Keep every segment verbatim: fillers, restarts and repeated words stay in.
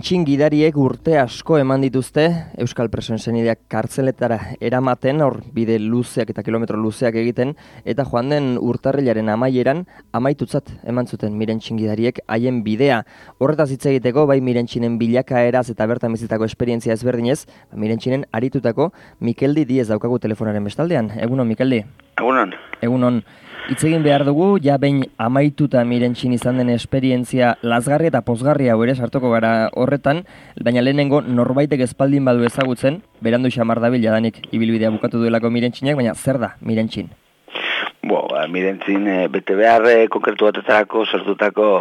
Mirentxin gidariek urte asko eman dituzte Euskal presoen senideak kartzeletara eramaten, hor bide luzeak eta kilometro luzeak egiten, eta joan den urtarrilaren amaieran amaitutzat eman zuten Mirentxin gidariek haien bidea. Horretaz hitz egiteko, bai Mirentxinen bilakaeraz eta bertan bizitako esperientzia ezberdinez, Mirentxinen aritutako Mikeldi Diez daukagu telefonaren bestaldean. Egunon, Mikeldi? Egunon. Egunon. Hitz egin behar dugu, ja behin amaituta Mirentxin izan den esperientzia lazgarri eta pozgarri hau ere sartuko gara horretan, baina lehenengo norbaitek espaldin badu ezagutzen, berandu xamar dabil jadanik ibilbidea bukatu duelako Mirentxinak, baina zer da Mirentxin? Bo, Mirentxin e, bete behar e, konkretu batetarako sortutako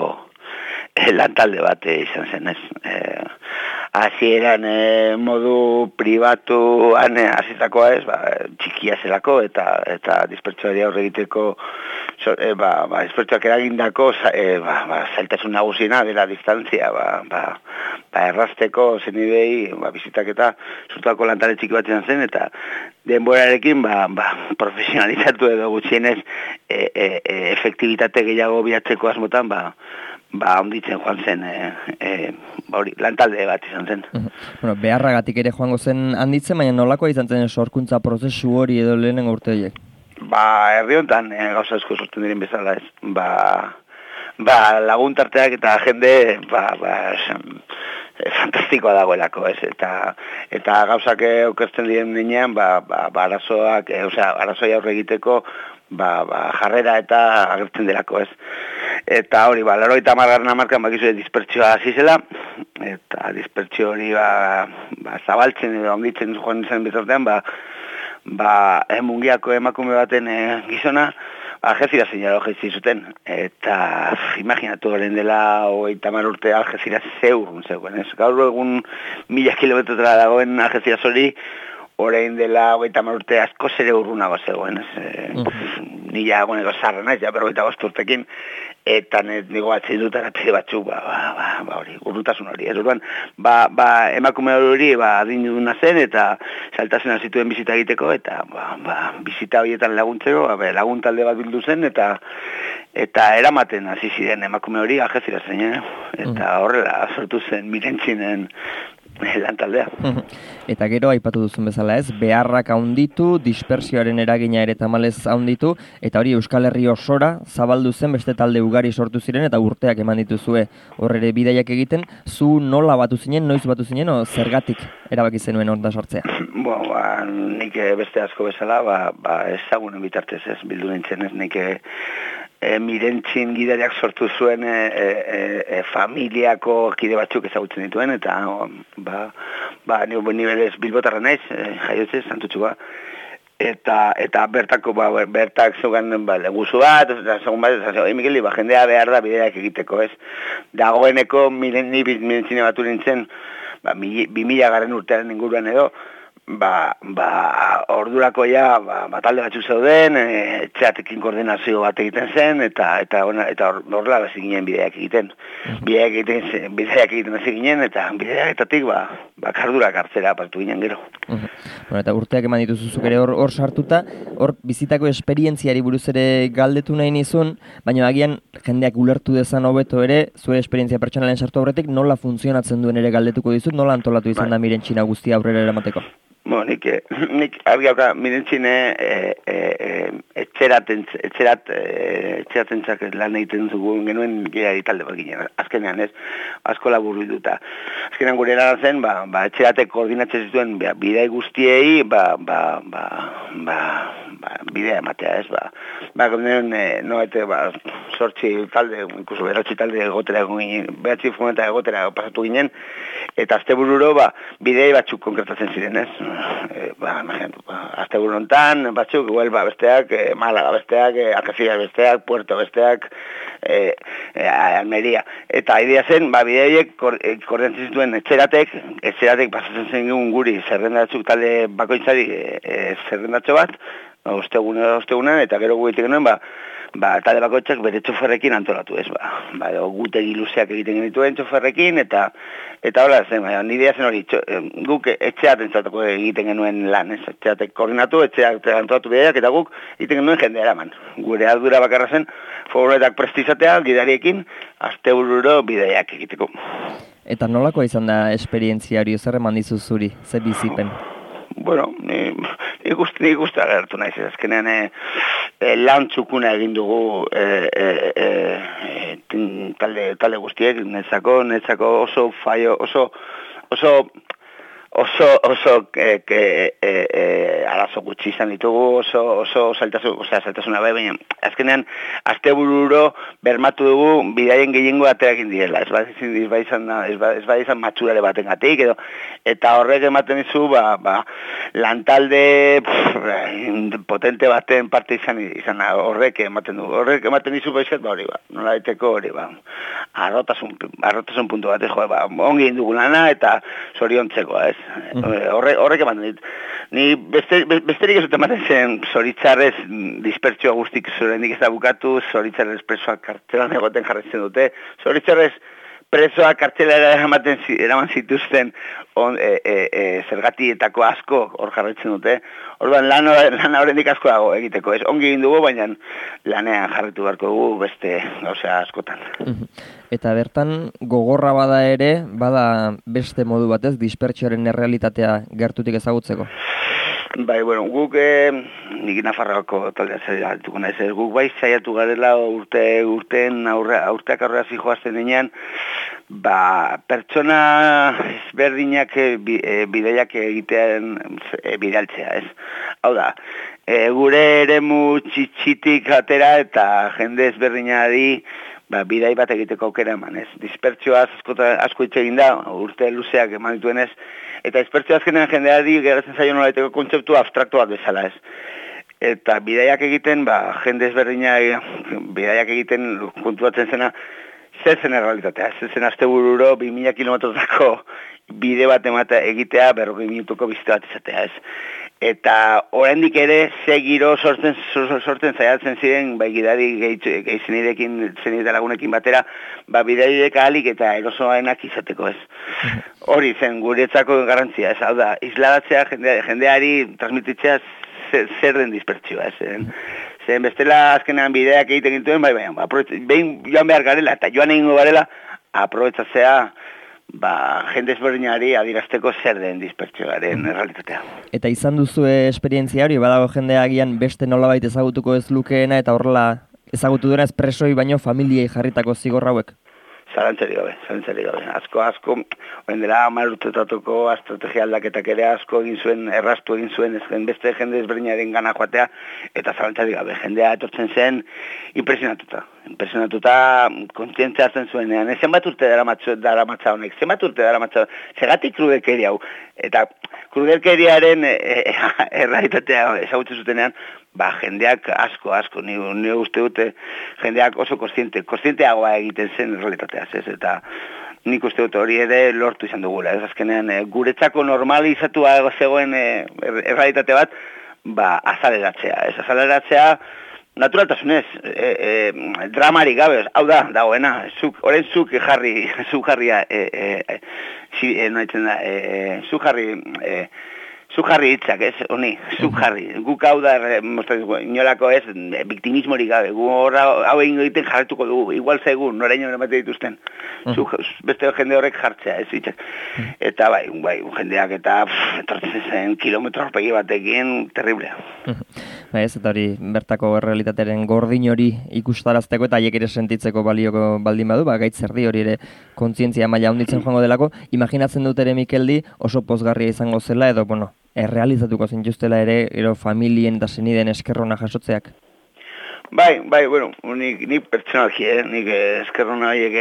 e, lantalde bat e, izan zen, ez? E, Hasieran e, modu pribatuan e, hasitakoa ez, ba, txikia zelako eta eta dispertsioari aurre egiteko so, e, ba, ba, dispertsioak eragindako e, ba, ba, zailtasun nagusiena dela distantzia, ba, ba, ba, errazteko zenidei ba, bizitak eta sortutako lantale txiki bat izan zen, eta denborarekin ba, ba, profesionalizatu edo gutxienez e, e, e, efektibitate gehiago bilatzeko asmotan, ba, ba, onditzen joan zen e, e, ba, hori, lantalde bat izan zen. Bueno, beharragatik ere joango zen handitzen, baina nolakoa izan zen sorkuntza prozesu hori edo lehenengo urte horiek? Ba, herri honetan e, gauza asko sortzen diren bezala ez. Ba, ba laguntarteak eta jende ba, ba, e, fantastikoa dagoelako ez. Eta, eta gauzak okertzen diren dinean, ba, ba, ba arazoak, e, osea, arazoia aurre egiteko ba, ba, jarrera eta agertzen delako ez. Eta hori, ba, larogeita hamargarren hamarkan bakizue dispertsioa hasi zela, eta dispertsio hori ba, ba, zabaltzen edo onditzen joan zen bitartean, ba, ba, mungiako emakume baten e, gizona, Algezira zeinaro jezi zuten, eta imaginatu garen dela hogeita hamar urte Algezira zeurun zegoen, ez? Gaur egun mila kilometrotara dagoen Algezira hori, orain dela hogeita hamar urte asko zere urrunago zegoen, ez? E, uh-huh. Nila agoneko zarra naiz, ja, berrogeita bost urtekin, eta nigo atzei dut arapide batzuk, ba, ba, ba, ba, hori, urrutasun hori, ez urban, ba, ba, emakume hori, ba, adinuduna zen, eta saltasuna zituen bizita egiteko, eta, ba, ba, bizita horietan laguntzeko, ba, lagun talde bat bildu zen, eta, eta eramaten hasi ziren emakume hori Algezira zen, eh? Eta horrela sortu zen Mirentxinen lantaldea. Eta gero, aipatu duzun bezala ez, beharrak haunditu, dispersioaren eragina ere tamalez haunditu, eta hori Euskal Herri osora zabaldu zen beste talde ugari sortu ziren, eta urteak eman dituzue horrere bidaiak egiten, zu nola batu zinen, noiz batu zinen, o zergatik erabaki zenuen horda sortzea? Bo, ba, nik beste asko bezala, ba, ba ezagunen bitartez ez, bildu nintzen ez, nik E, Mirentxin gidariak sortu zuen e, e, e, familiako kide batzuk ezagutzen dituen, eta ba, ba, nibelez bilbotarra naiz, e, jaiotze, santutxua, eta, eta bertako, ba, bertak zeugan ba, leguzu bat, eta segun bat, eta segun, Mikeldi, ba, jendea behar da bideak egiteko, ez? Dagoeneko Mirentxine batu nintzen, ba, bi mila garren urtearen inguruan edo, Ba, ba, ordurako ja, ba, batalde batzuk zeuden, e, etxeatekin koordinazio bat egiten zen, eta eta eta horrela hasi ginen bideak egiten. Bideak egiten, bideak egiten hasi ginen, eta bideaketatik, ba, ba, kardurak hartzera partu ginen gero. Uh-huh. Bueno, eta urteak eman dituzuzuk ere hor, hor sartuta, hor bizitako esperientziari buruz ere galdetu nahi nizun, baina agian jendeak ulertu dezan hobeto ere, zure esperientzia pertsonalen sartu aurretik, nola funtzionatzen duen ere galdetuko dizut, nola antolatu izan da Mirentxina guztia aurrera eramateko? Bo, nik, nik argi hauka Mirentxine e, e, e, etxeraten, etxerat, e, etxeratentzak lan egiten zugun genuen gehiari talde bat ginen. Azkenean ez, asko labur biduta. Azkenean gure lan zen, ba, ba, etxeratek koordinatzen zituen ba, bidea guztiei, ba, ba, ba, ba, ba, bidea ematea ez, ba. Ba, gondenean, e, no, ete, ba, sortzi talde, incluso beratzi talde egotera ginen, beratzi fumeta egotera pasatu ginen, eta azte bururo, ba, bidei batzuk konkretatzen ziren ez. E, ba, imaginatu, ba, azte burontan, batzuk, igual, ba, besteak, e, Málaga besteak, e, Algeciras besteak, Puerto besteak, e, e, Almeria. Eta idea zen, ba, bideiek koordinatzen zituen etxeratek, etxeratek pasatzen zen guri zerrendatzuk talde bakoitzari e, e, zerrendatxo bat, ostegunen, ostegunen, eta gero guetik genuen, ba, ba, talde bakoitzak bere txoferrekin antolatu ez, ba, ba gutegi luzeak egiten genituen txoferrekin, eta eta hola zen, ba, nidea zen hori, txo, guk etxeat entzatuko egiten genuen lan, ez, etxeat koordinatu, etxeat antolatu bideak, eta guk egiten genuen jendea eraman. Gure ardura bakarra zen, furgonetak prestizatea, gidariekin, astebururo bideak egiteko. Eta nolakoa izan da esperientzia hori, zer eman dizu zuri, ze bizipen? Bueno, ni, ni guzti, ni guzti agertu naiz, azkenean e, e, lan txukuna egin dugu e, e, e, e, talde, talde guztiek, netzako, netzako oso faio, oso, oso, oso, oso e, e, e, e, arazo gutxi izan ditugu, oso, oso saltasun, osea, saltasuna bai, baina azkenean astebururo bermatu dugu bidaien gehiengo aterakin direla, ez bai izan, ez bai izan, ez bai, ez bai izan matxurare baten gatik, edo, eta horrek ematen dizu, ba, ba, lantalde pff, potente baten parte izan, izan horrek ematen du, horrek ematen dizu baizkat, ba hori, ba, nola daiteko hori, ba, arrotasun, arrotasun puntu bat, jo, ba, ongi indugu lana, eta zoriontzeko, ez, horrek, horrek ematen dit. Ni beste, besterik ez dut ematen zen zoritzarrez dispertsioa guztik zurendik ez da bukatu, zoritzarrez presoak kartzelan egoten jarretzen dute, zoritzarrez presoak kartzelera eramaten eraman zituzten on, e, e, e, zergatietako asko hor jarretzen dute. Orduan lan horrendik asko dago egiteko, ez ongi egin dugu, baina lanean jarretu beharko dugu beste gauza askotan. Eta bertan gogorra bada ere, bada beste modu batez, dispertsioaren errealitatea gertutik ezagutzeko? Bai, bueno, guk eh, nik Nafarroako taldea zaiatuko naiz, guk bai saiatu garela urte urteen aurre, urteak aurrera zijoazten denean, ba, pertsona ezberdinak e, bideiak egitean e, bidaltzea, ez? Hau da, e, gure eremu txitxitik atera eta jende ezberdinari ba, bidai bat egiteko aukera eman, ez? Dispertsioaz asko hitz egin da, urte luzeak eman dituenez, eta dispertsio azkenean jendeari geratzen zaio nolaiteko kontzeptu abstraktu bat bezala, ez? Eta bidaiak egiten, ba, jende ezberdinak bidaiak egiten kontuatzen zena, zer zen errealitatea, zer zen astebururo bi mila kilometrotako bide bat emata egitea berrogei minutuko bizite bat izatea, ez? Eta oraindik ere ze giro sortzen sortzen zaiatzen ziren bai gidari geizenirekin zenide lagunekin batera, ba bidaiek ahalik eta erosoenak izateko, ez. Hori zen guretzako garrantzia, ez. Hau da, isladatzea jende, jendeari transmititzea zer den dispertsioa, ez. Zen bestela azkenean bideak egiten gintuen, bai bai, ba, behin joan behar garela eta joan egingo garela aprobetxatzea ba, jende ezberdinari adirazteko zer den dispertsioaren errealitatea. Eta izan duzu esperientzia hori, badago jendea agian beste nolabait ezagutuko ez lukeena eta horrela ezagutu duena espresoi baino familiei jarritako zigor hauek? Zalantzari gabe, zalantzari gabe. Asko, asko, oen dela hamar urtetatuko estrategia aldaketak ere asko egin zuen, erraztu egin zuen, ezken beste jende ezberdinaren gana joatea, eta zalantzari gabe. Jendea etortzen zen impresionatuta. Impresionatuta kontzientzia hartzen zuenean. Ez zenbat urte dara matza honek, zenbat urte dara matza honek, segatik krudelkeri hau. Eta krudelkeriaren e, e, erraitatea ezagutzen zutenean, ba, jendeak asko, asko, ni, ni uste dute, jendeak oso kontziente, kontzienteagoa egiten zen realitateaz, ez, eta nik uste dute hori ere lortu izan dugula, ez, azkenean, e, guretzako normalizatua zegoen e, errealitate bat, ba, azaleratzea, ez, azaleratzea, naturaltasunez, e, e, dramarik gabe, hau da, dagoena, zuk, oren zuk jarri, zuk jarria, e, e, si, e, noitzen da, e, zuk jarri, e, Zuk jarri hitzak, ez, honi, zuk jarri. Guk hau da, inolako ez, biktimismorik gabe. Gu horra, hau egin egiten jarretuko dugu. Igual zaigu, noraino emate dituzten. Zuk, beste jende horrek jartzea, ez, hitzak. Eta bai, bai, jendeak eta etortzen zen kilometro horpegi batekin, terriblea. Ba ez, eta hori bertako errealitatearen gordin hori ikustarazteko eta haiek ere sentitzeko balioko baldin badu, ba, gaitz erdi hori ere kontzientzia maila handitzen joango delako. Imaginatzen dut ere Mikeldi oso pozgarria izango zela edo, bueno, errealizatuko zintuztela ere, ero familien eta zeniden eskerrona jasotzeak? Bai, bai, bueno, nik, nik pertsonalki, eh? Nik eskerrona horiek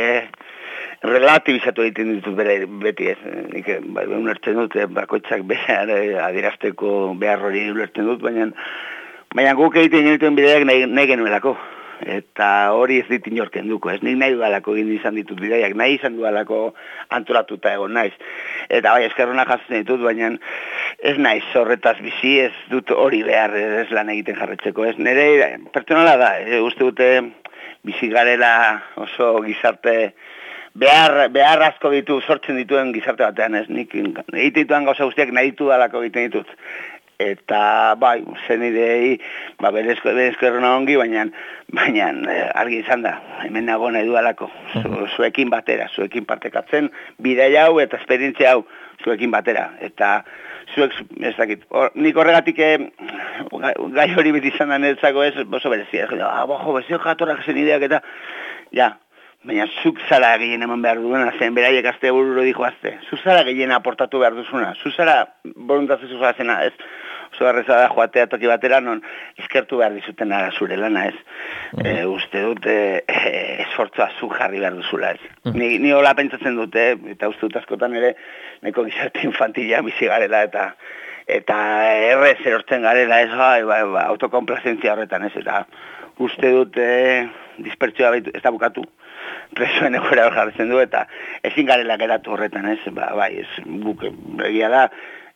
relatibizatu egiten ditut bere beti ez. Nik bai, ulertzen dut, bakoitzak behar adirazteko behar hori ulertzen dut, baina baina guk egiten genituen bideak nahi, nahi genuelako. Eta hori ez dit inorken duko, ez nik nahi dualako egin izan ditut bideiak, nahi izan dualako antolatuta egon naiz. Eta bai, eskerrona jasotzen ditut, baina ez naiz horretaz bizi, ez dut hori behar ez lan egiten jarretzeko, ez nire pertsonala da, e, uste dute bizi garela oso gizarte behar, behar asko ditu, sortzen dituen gizarte batean, ez nik egiten dituan gauza guztiak nahi ditu dalako egiten ditut. Eta, bai, zen idei, ba, berezko, berezko errona ongi, baina, baina argi izan da, hemen nago nahi dualako, Zu, zuekin batera, zuekin partekatzen, bidea hau eta esperientzia hau zuekin batera, eta zuek, ez dakit, or, nik horregatik gai hori beti izan da niretzako ez, oso berezia, ah, bojo, bezio jatorrak zen ideak eta, ja, baina zuk zara gehien eman behar duena, zen beraiek azte bururo dijoazte, zu zara gehien aportatu behar duzuna, zu zara voluntatzu zuzera zena, ez, oso garreza da joatea toki batera, non izkertu behar dizuten ara zure lana, ez, mm. e, uste dut e, e, esfortzua zu jarri behar duzula, ez, mm. ni, ni hola pentsatzen dute, eta uste dut askotan ere, neko gizarte infantila bizi garela, eta eta errez erortzen garela, ez, bai, bai, bai, autokomplazentzia horretan, ez, eta uste dut e, dispertsioa ez da bukatu, presoen egora jartzen du, eta ezin garela geratu horretan, ez, ba, bai, ez, guk, egia da,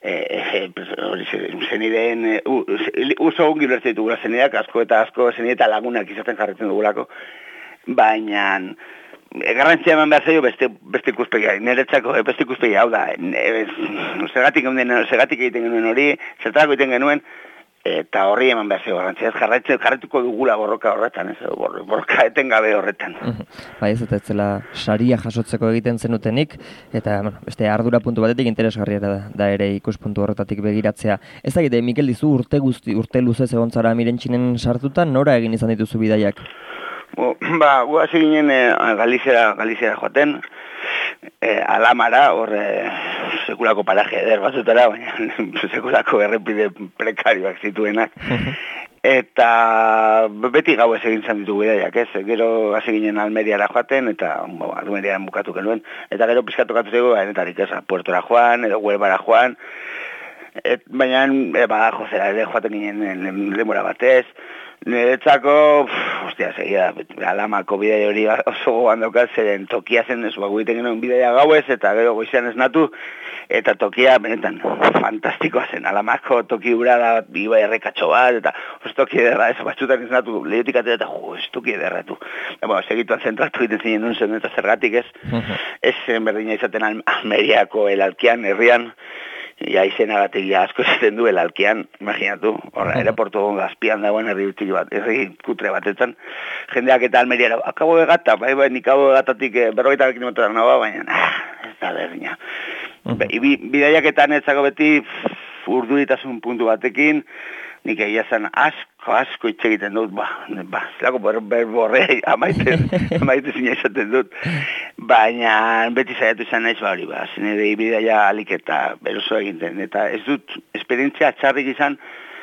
hori zenideen, oso ongi lertzen ditugula zenideak, asko eta asko zenide eta lagunak izaten jarretzen dugulako, baina garrantzia eman behar zaio beste, beste ikuspegia, niretzako beste ikuspegia, hau da, zergatik egiten genuen hori, zertarako egiten genuen, eta horri eman behar zego garrantzia, ez jarretuko dugula borroka horretan, ez, borroka etengabe horretan. Bai, ez eta ez zela saria jasotzeko egiten zenutenik, eta bueno, beste ardura puntu batetik interesgarria da, da ere ikuspuntu horretatik begiratzea. Ez da, Mikel, dizu urte guzti, urte luzez egon zara Mirentxinen sartuta, nora egin izan dituzu bidaiak? Bo, ba, guazi ginen e, Galizera, Galizera joaten, e, Alamara, hor e, sekulako paraje eder batzutara, baina sekulako errepide prekarioak zituenak. Eta beti gau ez egin zan ditugu bidaiak, ez? Gero hasi ginen Almeriara joaten, eta bo, Almeriaren bukatu genuen, eta gero pizkatokatu zego, enetarik ez, Puertora joan, edo Huelvara joan, et, baina e, Badajoz zera ere joaten ginen denbora batez, niretzako, ostia, segia, Alamako bidai hori oso gogoan daukat, zeren tokia zen, ez bago egiten genuen bidaia gauez, eta gero goizean esnatu, eta tokia, benetan, fantastikoa zen, Alamako toki ura da, iba errekatxo bat, eta os toki ederra, ez batxutan esnatu, lehiotik atera, eta jo, ez toki ederratu. Bueno, segituan zentratu egiten zinen duen zen, eta zergatik ez, ez berdina izaten Almeriako elalkian, herrian, ja izenagatik ja asko esaten du elalkian, imaginatu, horra, aeroportu gazpian dagoen herri utxiki bat, herri kutre batetan, jendeak eta Almeriara, akabo de gata, bai, bai, nik abo de gatatik berrogeita kilometroa nagoa, baina, ah, ez da berdina. Bidaiaketan etzako beti urduritasun puntu batekin, nik egia zen asko, asko hitz egiten dut, ba, ba, zelako berborre amaite, amaite zina izaten dut, baina beti zaiatu izan naiz, ba hori, ba, zenede bidaia alik eta beroso egiten, eta ez dut esperientzia txarrik izan,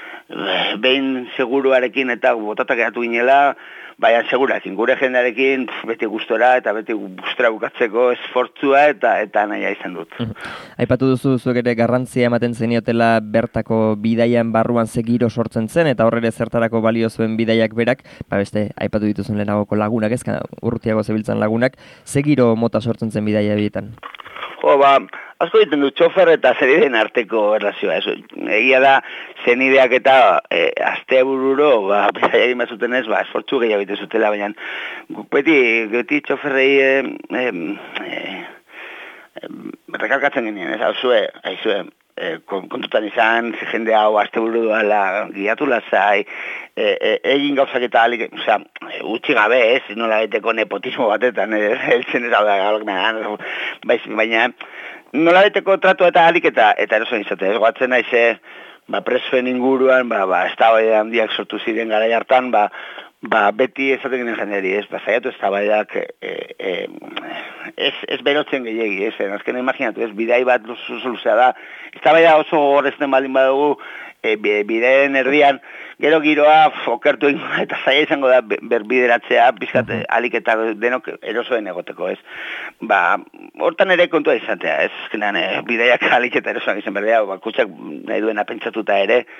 behin seguruarekin eta botatak eratu ginela, baina segurakin, gure jendearekin beti gustora eta beti gustora bukatzeko esfortzua eta eta nahia izan dut. Aipatu duzu zuek ere garrantzia ematen zeniotela bertako bidaian barruan segiro sortzen zen eta horrere zertarako balio zuen bidaiak berak, ba beste aipatu dituzun lehenagoko lagunak, ezka urrutiago zebiltzan lagunak, segiro mota sortzen zen bidaia bietan. Jo, ba, asko egiten du txofer eta zenideen arteko erlazioa. Eso, egia da, zenideak eta e, azte bururo, ba, bidaia egin bat zuten ez, ba, esfortzu gehiago egiten zutela, baina guk beti, beti txoferrei e, e, e, e, rekalkatzen genien, ez, hau zue, haizue, e, kontutan izan, jende hau azte buru duela, giatu lazai, e, e, egin gauzak eta alik, osea, utzi gabe ez, nola beteko nepotismo batetan, heltzen ez hau da galok baina nola beteko tratu eta alik eta eta eroso izate, ez goatzen naize, ba, presoen inguruan, ba, ba, eztabaida handiak sortu ziren garai hartan, ba, ba, beti ezaten ginen jendeari, ez, ba, zaiatu eztabaidak, e, e, ez, ez berotzen gehiagi, ez, azken imaginatu, ez, bidai bat luzea da, eztabaida oso gorrezten baldin badugu, e, bidaien erdian, gero giroa okertu egin eta zaila izango da berbideratzea, bizkat uh-huh. alik eta denok erosoen egoteko, ez. Ba, hortan ere kontua izatea, ez, genean, e, bidaiak alik eta erosoak izan berdea, bakutsak nahi duena pentsatuta ere,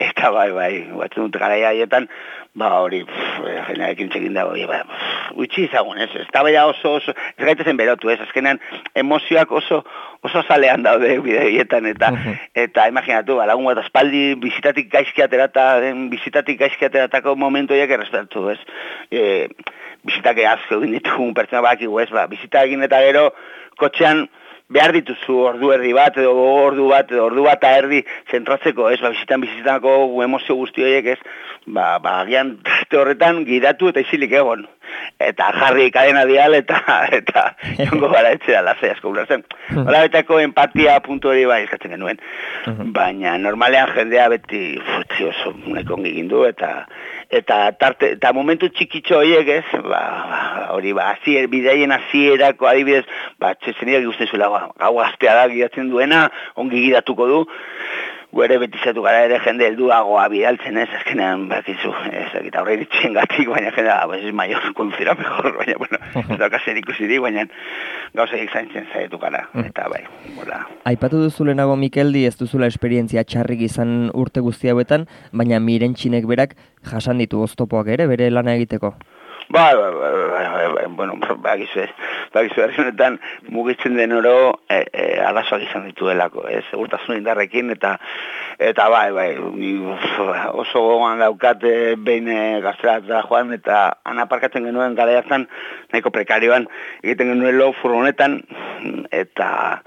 eta bai, bai, batzen dut gara haietan, ba hori, jenarekin txekin dago, ba, utxi izagun, ez, ez da baina oso, oso, ez gaitezen berotu, ez, azkenean emozioak oso, oso zalean daude bideietan, eta, eta imaginatu, ba, lagun bat aspaldi bizitatik gaizki aterata, bizitatik gaizki ateratako momentu horiek errespetatu, ez, e, bizitak eazko egin ditugun pertsona bakigu, ez, ba, bizita egin eta gero, kotxean, behar dituzu ordu erdi bat, edo ordu bat, edo ordu bat erdi zentratzeko, ez, ba, bizitan bizitanako emozio guzti horiek, ez, ba, ba, agian tarte horretan gidatu eta isilik egon. Eta jarri kadena dial eta, eta, jongo gara etxera lazai asko ulertzen. Hola betako empatia puntu hori bai eskatzen genuen. Baina normalean jendea beti, futi oso neko egin du, eta, eta, tarte, eta momentu txikitxo horiek, ez, ba, ba, hori, ba, azier, bideien azierako adibidez, ba, txezeniak ikusten zuela, gau gaztea da gidatzen duena, ongi gidatuko du, guere betizatu gara ere jende helduagoa bidaltzen ez, azkenean bakizu, ez dakit aurre iritxien gatik, baina jendea, pues es mayor, konduzira mejor, baina, bueno, ez daukazen ikusirik, baina gauzak zaintzen zaietu gara, eta bai, bola. Aipatu duzu lehenago Mikeldi, ez duzula esperientzia txarrik izan urte guzti hauetan, baina Mirentxinek berak jasan ditu oztopoak ere, bere lana egiteko. Ba, ba, ba, ba, ba, bueno, bakizu ez, bakizu honetan mugitzen den oro e, e, arazoak izan dituelako, ez, urtasun indarrekin, eta, eta bai, bai, ni, oso gogoan daukat behin gaztera joan, eta anaparkatzen genuen gara hartan, nahiko prekarioan, egiten genuen lo furgonetan, eta,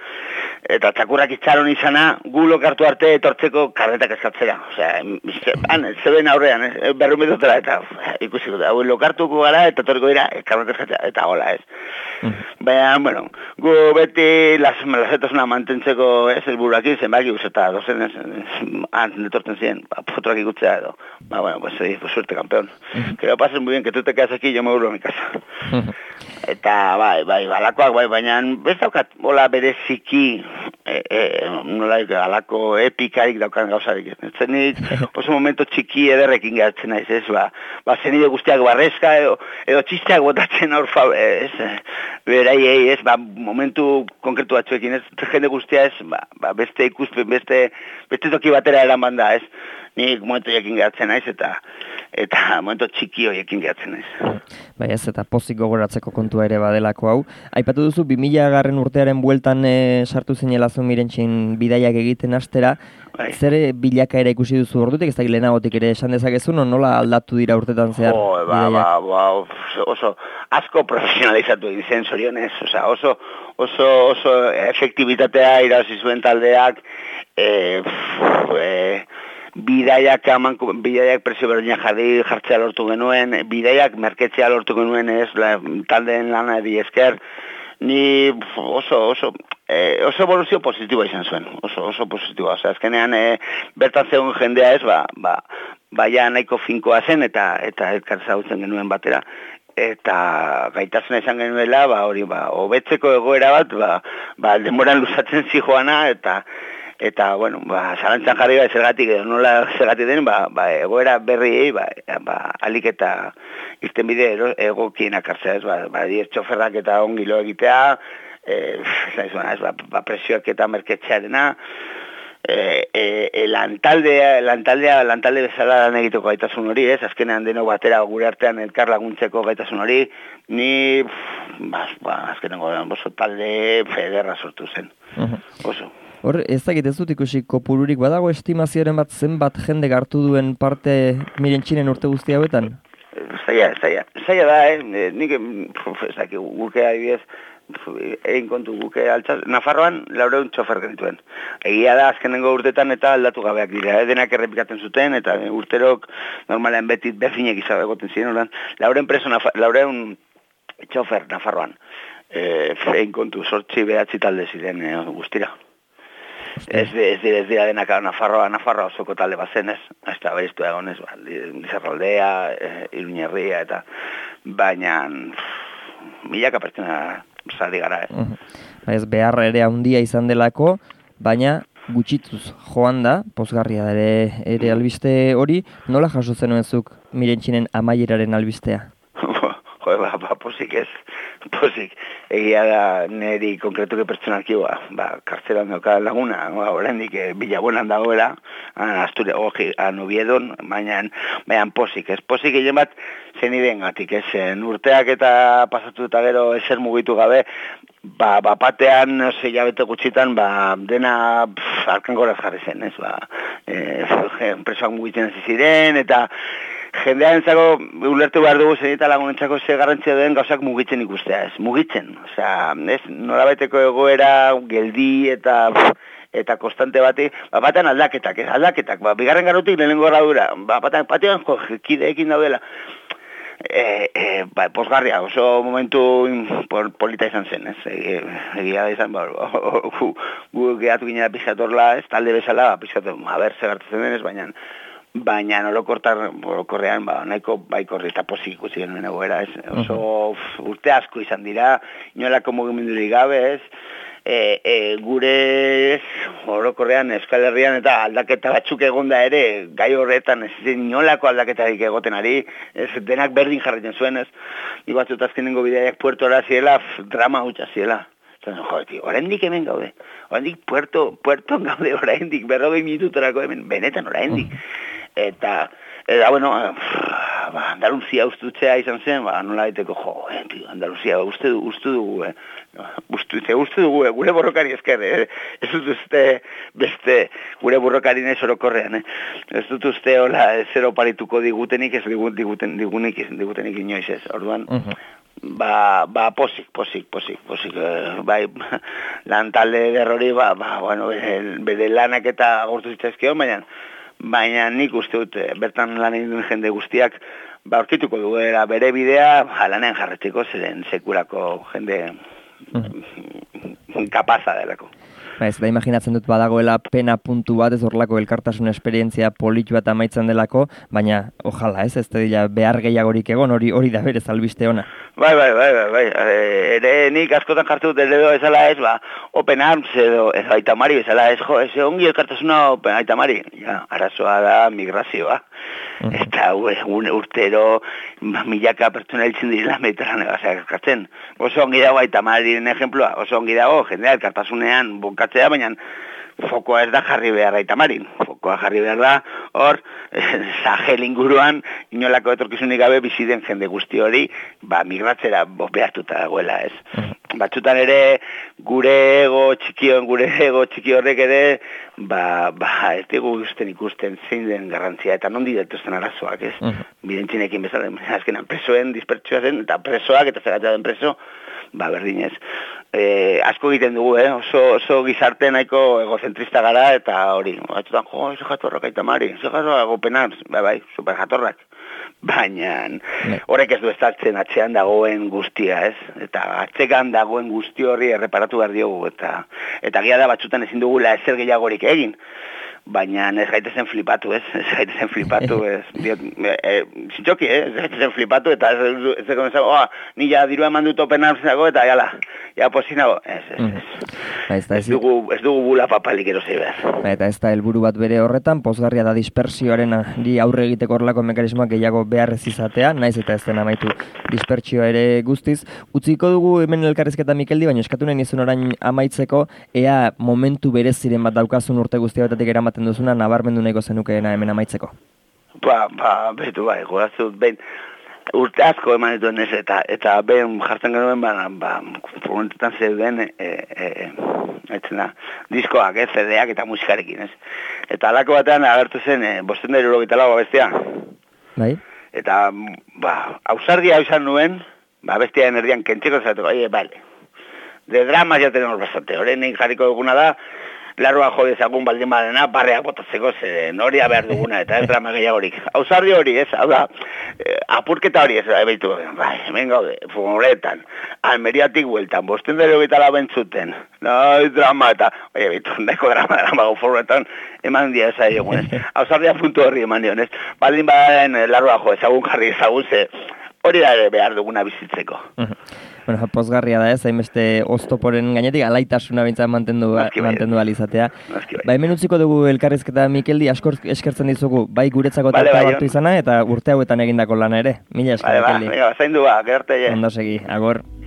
eta txakurrak itxaron izana, gu lokartu arte etortzeko karretak eskatzera, osea, han, zeben aurrean, berrun betotela, eta ikusiko, hau lokartuko gara, eta torriko dira, karretak eskatzera, eta hola, ez. Baina, bueno, gu beti las, lasetasuna mantentzeko ez, elburuakin, zenbaki guz, eta dozen ez, antzen detorten ziren, ba, fotorak ikutzea edo, ba, bueno, pues, pues suerte, campeón. Que lo pases muy bien, que tú te quedas aquí, yo me vuelvo a mi casa. Eta, bai, bai, balakoak, bai, baina, ez daukat, hola bereziki, e, e, nola, alako epikarik daukan gauzarik ez. Zenik, oso momento txiki ederrekin gehatzen naiz, ez, ba, ba zenide guztiak barrezka, edo, edo txisteak botatzen hor, ez, beraiei, ez, ba, momentu konkretu batzuekin, ez, jende guztia ez, ba, ba beste ikuspen, beste, beste toki batera eraman da, ez. Nik momentu jakin gehatzen naiz, eta eta momentu txiki horiekin gehatzen naiz. Bai ez, eta pozik gogoratzeko kontua ere badelako hau. Aipatu duzu, bi mila garren urtearen bueltan e, sartu zinelazu Mirentxin bidaiak egiten hastera, bai. Zer bilakaera ikusi duzu ordutik, ez da lehenagotik ere esan dezakezun, nola aldatu dira urtetan zehar oh, ba, ba, ba, oso asko profesionalizatu egin zen zorionez, osea, oso, oso, oso efektibitatea irabazi zuen taldeak, e, pff, e, bidaiak aman, bidaiak presio berdina jarri jartzea lortu genuen, bidaiak merketzea lortu genuen ez, la, taldeen lana edi esker, ni oso, oso, eh, oso evoluzio positiboa izan zuen, oso, oso positiboa, osea, azkenean eh, bertan zegoen jendea ez, ba, ba, baia nahiko finkoa zen, eta eta elkarzagutzen genuen batera, eta gaitasuna izan genuela, ba, hori, ba, hobetzeko egoera bat, ba, ba, denboran luzatzen zijoana, eta Eta, bueno, ba, zalantzan jarri ba, zergatik, edo nola zergatik den, ba, ba, egoera berriei, ba, ba, alik eta irten bide egokienak hartzea, ez, ba, ba, diez txoferrak eta ongilo egitea, e, ez, ba, ba, presioak eta merketxearena, e, e, e, lantaldea, lantaldea, lantalde bezala lan egiteko gaitasun hori, ez, azkenean deno batera gure artean elkar laguntzeko gaitasun hori, ni, ba, ba azkenengo, oso talde federra sortu zen, oso. Hor, ez dakit ez dut ikusi kopururik badago estimazioaren bat zenbat jende hartu duen parte Mirentxinen urte guzti hauetan? Zaila, zaila. Zaila da, eh? Nik, ez dakit, guke adibidez, egin kontu guke altzaz. Nafarroan, laureun txofer genituen. Egia da, azkenengo urtetan eta aldatu gabeak dira. Eh? Denak errepikatzen zuten, eta urterok normalean beti befinek izan egoten ziren. Oran. Laureun preso, laureun txofer Nafarroan. Eh, egin kontu, sortzi behatzi talde ziren eh, guztira. Ez, ez dira ez dira denak Nafarroa, Nafarroa osoko talde bazen, ez? Ez da, beriztu egon, ez, ba, Lizarraldea, e, Iruñerria, eta baina milaka pertsona zari gara, ez? Uh-huh. Ez beharra ere handia izan delako, baina gutxituz joan da, pozgarria ere, ere albiste hori, nola jaso zenuen-zuk Mirentxinen amaieraren albistea? Jo, ba, ba, posik ez, posik. Egia da niri konkretuke pertsonalki, ba, ba kartzelan dauka laguna, ba, oraindik e, bilabuenan dagoela, Asturia, oji, Anubiedon, baina, baina posik, ez posik egin bat zenideen gatik, ez urteak eta pasatu eta gero eser mugitu gabe, ba, ba batean, no se jabete gutxitan, ba, dena alkangoraz jarri zen, ez, ba, e, presoak mugitzen ziren, eta jendearen zako, ulertu behar dugu zen eta lagunentzako ze garrantzia den gauzak mugitzen ikustea, ez, mugitzen. Osea, ez, norabaiteko egoera, geldi eta eta konstante bati, ba, batean aldaketak, ez, aldaketak, ba, bigarren garutik lehenengo gradura, ba, batean, batean, jo, kideekin daudela. E, e, ba, posgarria, oso momentu pol, polita izan zen, ez, egia izan, ba, gu, gu gehatu ginen pixatorla, ez, talde bezala, ba, pixator, a ber, segartzen denez, baina, baina orokortar, orokorrean, ba, nahiko baikorri eta posik ikusi genuen egoera, ez, oso uf, urte asko izan dira, inolako mugimendurik gabe, ez, e, e, gure orokorrean Euskal Herrian eta aldaketa batzuk egonda ere, gai horretan ez inolako aldaketarik egoten ari, ez, denak berdin jarraitzen zuen, ez, ni batzut azkenengo bidaiak puertora ziela, f, drama hutsa ziela. Joder, tío, oraindik hemen gaude. Oraindik puerto, puerto gaude oraindik, berrogei minututarako hemen, benetan oraindik. Eta, eta, bueno, ba, Andaluzia ustutzea izan zen, ba, nola daiteko, jo, eh, tío, Andaluzia, uste, uste dugu, eh. Uste, uste dugu, eh, gure borrokari esker, eh. Ez dut uste, beste, gure borrokari nes orokorrean, eh. Ez dut uste, hola, zero parituko digutenik, ez diguten, digunik, digutenik inoiz ez, orduan, uh -huh. Ba, ba, posik, posik, posik, posik, eh, bai, lan talde derrori, ba, ba, bueno, bere, bere lanak eta agurtu zitzaizkio, baina, baina nik uste dut, bertan lan egin duen jende guztiak, ba, aurkituko duela bere bidea, ba, lanean jarretzeko, zeren sekurako jende kapaza delako. Ba ez da imaginatzen dut badagoela pena puntu bat ez horrelako elkartasun esperientzia politu bat amaitzen delako, baina ojala ez, ez dira behar gehiagorik egon, hori hori da berez albiste ona. Bai, bai, bai, bai, bai, ere nik askotan jartu dut edo ezala ez, ba, Open Arms edo ez Aitamari bezala ez, jo, ez ongi elkartasuna Open Aitamari, ja, arazoa da migrazioa, uh -huh. Eta un, urtero milaka pertsona hiltzen direla Mediterraneo gazeak elkartzen, oso ongi dago Aitamariren ejemploa, oso ongi dago jendea elkartasunean bukatzea, baina fokoa ez da jarri behar Aitamarin, fokoa jarri behar da, hor, Sahel inguruan, inolako etorkizunik gabe bizi den jende guzti hori, ba, migratzera behartuta dagoela, ez. Batzutan ere, gure ego txikion, gure ego txiki horrek ere, ba, ba, ez dugu ikusten ikusten zein den garrantzia, eta nondi dituzten arazoak, ez. Uh -huh. Bidentzinekin bezala, azkenan presoen dispertsioa zen, eta presoak, eta zergatia den preso, ba, berdinez. E, asko egiten dugu, eh? oso, oso gizarte nahiko egozentrista gara, eta hori, batzutan, jo, eze jatorrak Aitamari, eze jatorrak Open Arms, bai, bai, super jatorrak. Baina horrek ez du estaltzen atzean dagoen guztia, ez? Eta atzekan dagoen guzti horri erreparatu behar diogu, eta eta gira da batzutan ezin dugula ezer gehiagorik egin. Baina ez gaitezen flipatu, ez? Ez gaitezen flipatu, ez? Diot, e, e, zintxoki, eh? Ez gaitezen flipatu, eta ez ez ez ez oh, ni ja dirua eman dut Open Arms nago, eta jala, ja posinago. Ez, ez, ez. Ba, ez, ez, dugu, ez dugu bula papalik erosei behar. Ba, eta ez da helburu bat bere horretan, pozgarria da dispersioaren di aurre egiteko horrelako mekanismoak gehiago beharrez izatea, naiz eta ez den amaitu dispertsioa ere guztiz. Utziko dugu hemen elkarrizketa Mikeldi, baina eskatu nahi nizun orain amaitzeko, ea momentu bereziren bat daukazun urte guztiagatik eramat duzuna, nabarmendu nahiko zenukeena hemen amaitzeko. Ba, ba, betu bai, gorazut, behin, urte asko eman dituen ez, eta, eta behin jartzen genuen, ba, ba momentetan zeuden, e, e, etzena, diskoak, ez, C D-ak eta musikarekin, ez. Eta alako batean agertu zen, e, bosten da irurogita lau bestia. Bai? Eta, ba, ausardia izan nuen, ba, bestiaren erdian kentziko zeratuko, aie, bale. De dramas ya tenemos bastante, horrenik jarriko duguna da, larroa jo dezagun baldin badena, barreak botatzeko, zeren hori behar duguna, eta ez drama gehiagorik. Ausardi hori, ez, hau da, eh, apurketa hori, ez, ebeitu, bai, hemen gaude, horretan, Almeriatik bueltan, bosten dero bitala bentzuten, no, drama, eta, oie, beitu, nahiko drama, drama, goforretan, eman dia ez ari egunez. Ausardia puntu horri eman dionez, baldin badaren larroa jo ezagun jarri ezagun, ze, hori da behar duguna bizitzeko. Bueno, pozgarria da ez, hainbeste oztoporen gainetik, alaitasuna bintzat mantendu, mantendu alizatea. Ba, hemen utziko dugu elkarrizketa Mikeldi, asko eskertzen dizugu, bai guretzako vale, tarta hartu izana, eta urte hauetan egindako lana ere. Mila esker, Mikeldi. Vale, ba, zaindu ba, gerarte. Ondo segi, agor.